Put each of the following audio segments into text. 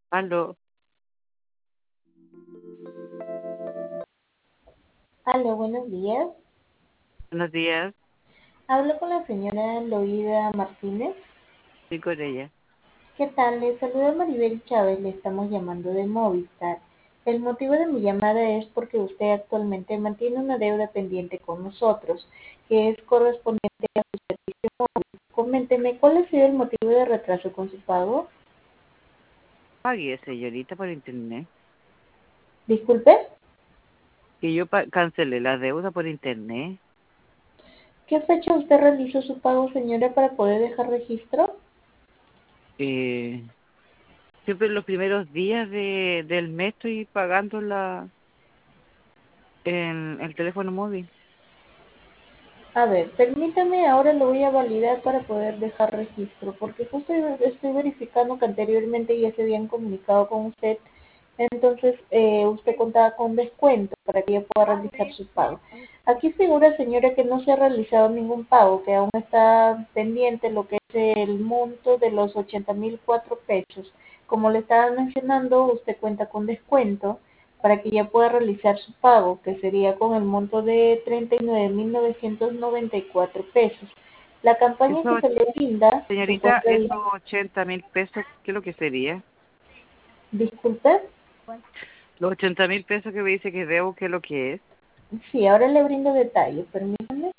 Aló, Aló, buenos días. buenos días, Hablo con la señora Loida Martínez. estoy con ella. ¿Qué tal? Le saluda Maribel Chávez, le estamos llamando de Movistar. El motivo de mi llamada es porque usted actualmente mantiene una deuda pendiente con nosotros, que es correspondiente a su servicio móvil. Coménteme, ¿cuál ha sido el motivo de retraso con su pago? Pagué, señorita, por internet. Disculpe, Que yo cancelé la deuda por internet. ¿qué fecha usted realizó su pago, señora, para poder dejar registro? Eh, Siempre los primeros días del mes estoy pagando en el teléfono móvil. A ver, permítame, ahora lo voy a validar para poder dejar registro, porque justo estoy verificando que anteriormente ya se habían comunicado con usted, entonces usted contaba con descuento para que yo pueda realizar su pago. Aquí figura, señora, que no se ha realizado ningún pago, que aún está pendiente lo que es el monto de los 80.004 pesos. Como le estaba mencionando, usted cuenta con descuento para que ya pueda realizar su pago, que sería con el monto de 39.994 pesos. La campaña que Eso, se le brinda se señorita, encuentra, esos 80.000 pesos, ¿qué es lo que sería? disculpe, Los 80.000 pesos que me dice que debo, ¿qué es lo que es? sí, ahora le brindo detalles, permítame.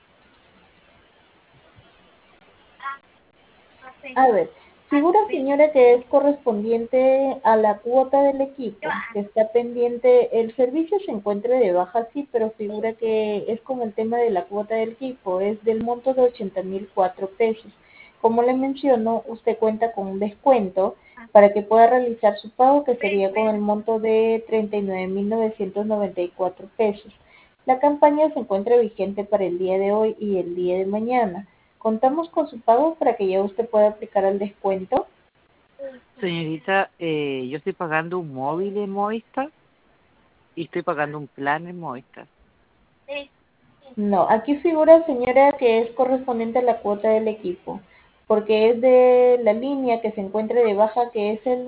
A ver, figura, señora, que es correspondiente a la cuota del equipo, que está pendiente. El servicio se encuentra de baja, sí, pero figura que es con el tema de la cuota del equipo, es del monto de 80.004 pesos. Como le menciono, usted cuenta con un descuento para que pueda realizar su pago, que sería con el monto de 39.994 pesos. La campaña se encuentra vigente para el día de hoy y el día de mañana. Contamos con su pago para que ya usted pueda aplicar el descuento. Señorita, yo estoy pagando un móvil en Movistar y estoy pagando un plan en Movistar. No, aquí figura, señora, que es correspondiente a la cuota del equipo, porque es de la línea que se encuentra de baja, que es el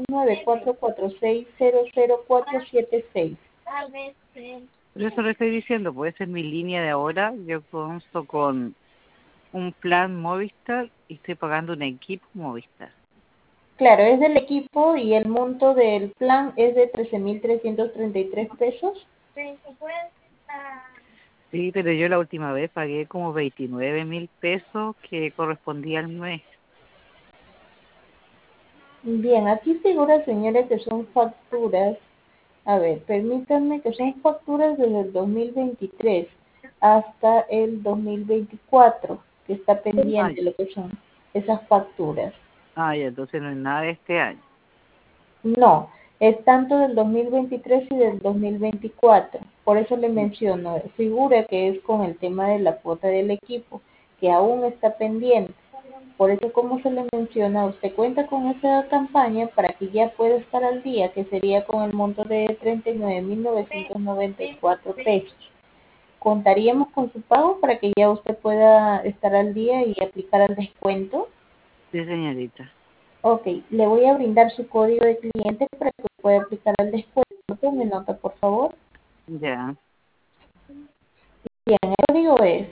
9446000476. Por eso le estoy diciendo, puede ser mi línea de ahora. Yo consto con un plan Movistar y estoy pagando un equipo Movistar. Claro, es del equipo y el monto del plan es de 13.333 pesos. Sí, pero yo la última vez pagué como 29.000 pesos que correspondía al mes. Bien, aquí figura, señora, que son facturas. A ver, permítanme, que son facturas desde el 2023 hasta el 2024, que está Ay, pendiente lo que son esas facturas. ay, entonces no es nada de este año. No, es tanto del 2023 y del 2024. Por eso le Mm, menciono, figura que es con el tema de la cuota del equipo, que aún está pendiente. Por eso, como se le menciona, usted cuenta con esa campaña para que ya pueda estar al día, que sería con el monto de 39.994 pesos. Contaríamos con su pago para que ya usted pueda estar al día y aplicar el descuento. Sí, señorita. Ok, le voy a brindar su código de cliente para que pueda aplicar el descuento. Tome nota, por favor. Ya. Bien, el código es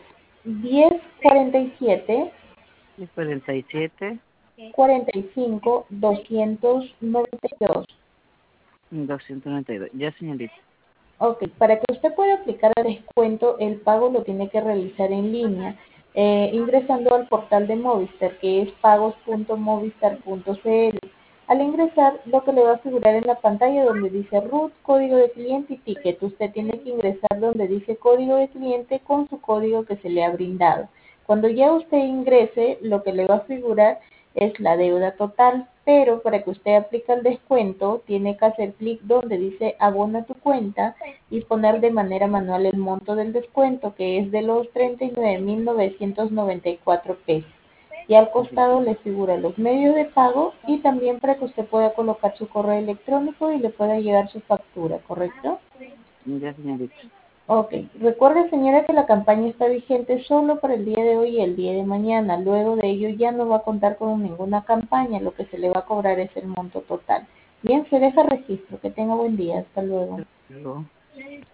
1047 47, 45 292. 292. Ya, señorita. Ok, para que usted pueda aplicar el descuento, el pago lo tiene que realizar en línea, ingresando al portal de Movistar, que es pagos.movistar.cl. Al ingresar, lo que le va a figurar en la pantalla donde dice root, código de cliente y ticket, usted tiene que ingresar donde dice código de cliente con su código que se le ha brindado. Cuando ya usted ingrese, lo que le va a figurar es la deuda total, pero para que usted aplique el descuento, tiene que hacer clic donde dice abona tu cuenta y poner de manera manual el monto del descuento, que es de los 39.994 pesos. Y al costado le figura los medios de pago y también para que usted pueda colocar su correo electrónico y le pueda llegar su factura, ¿correcto? Ya, señorita. Ok, recuerde, señora, que la campaña está vigente solo para el día de hoy y el día de mañana. Luego de ello ya no va a contar con ninguna campaña, lo que se le va a cobrar es el monto total. Bien, se deja registro. Que tenga buen día. Hasta luego. Luego.